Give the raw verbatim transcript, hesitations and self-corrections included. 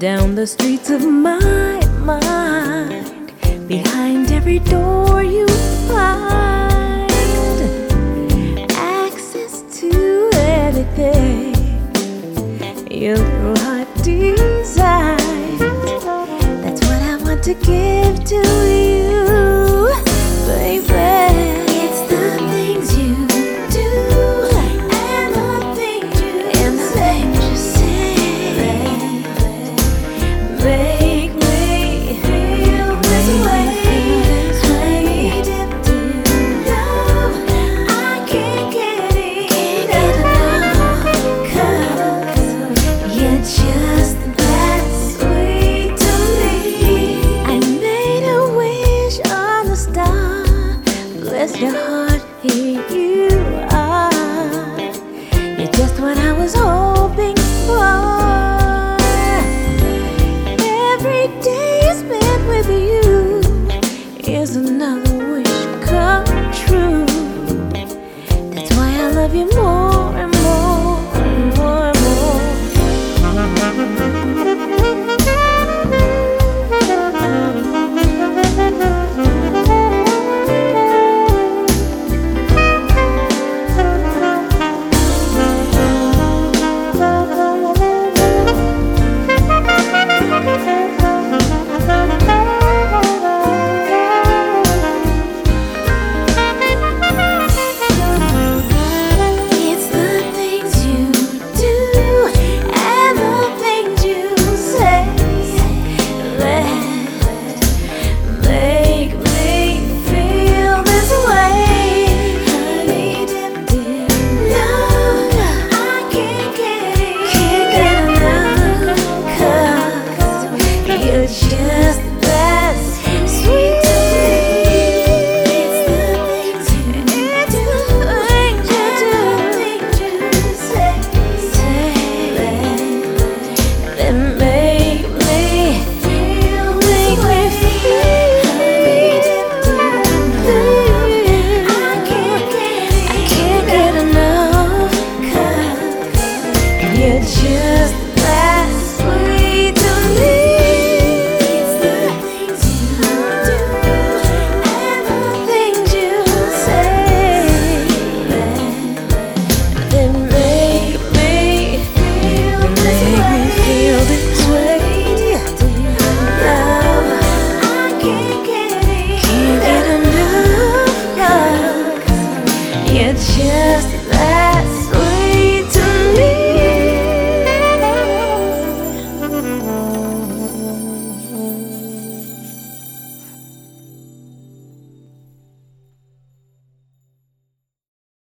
down the streets of my mind. Behind every door you find access to anything your heart desires. That's what I want to give to you, baby. It's the things you do and the things you and the things you say make me feel this way. Honey dipped in love, I can't get enough, 'cause you're just that sweet to me. I made a wish on the star. Bless your heart, here you are. You're just what I was hoping for. Every day spent with you is another wish come true. That's why I love you more and more and more and more. It's the things you do and the things you say that make me feel this way. Honey dipped in love, I can't get enough, 'cause you're just that sweet to me. It's the things you do, it's the things you do, things you say, that make me feel, make me feel. Honey dipped in love, I can't get, I can't get enough, 'cause you're just